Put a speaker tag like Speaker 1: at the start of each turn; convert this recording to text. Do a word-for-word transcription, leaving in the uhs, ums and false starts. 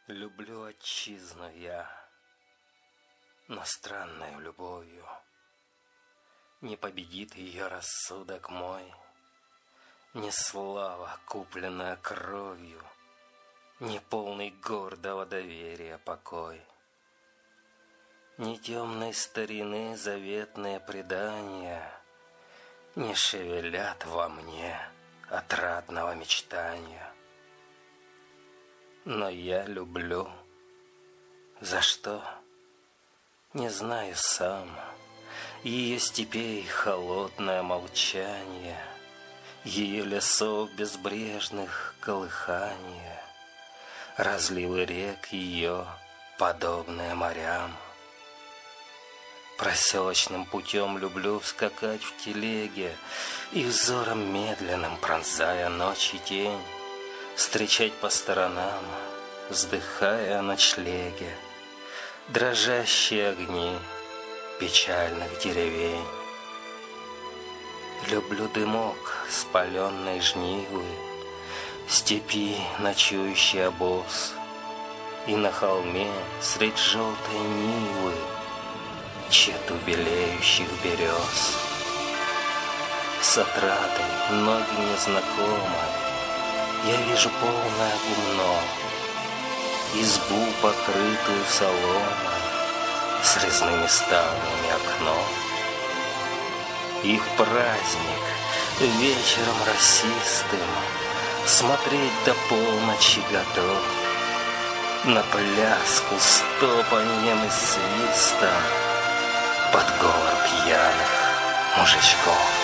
Speaker 1: Люблю отчизну я, но странною любовью. Не победит ее рассудок мой, ни слава, купленная кровью, ни полный гордого доверия покой, ни темной старины заветные предания не шевелят во мне отрадного мечтания. Но я люблю. За что? Не знаю сам. Ее степей холодное молчание, ее лесов безбрежных колыхание, разливы рек ее, подобные морям. Проселочным путем люблю скакать в телеге и взором медленным, пронзая ночь и тень, встречать по сторонам, вздыхая о ночлеге, дрожащие огни печальных деревень. Люблю дымок спаленной жнивы, степи ночующий обоз, и на холме средь желтой нивы чету белеющих берез. С отрадой многим незнакомой я вижу полное гумно, избу, покрытую соломой, с резными ставнями окно. И в праздник вечером росистым смотреть до полночи готов на пляску с топаньем и свистом под говор пьяных мужичков.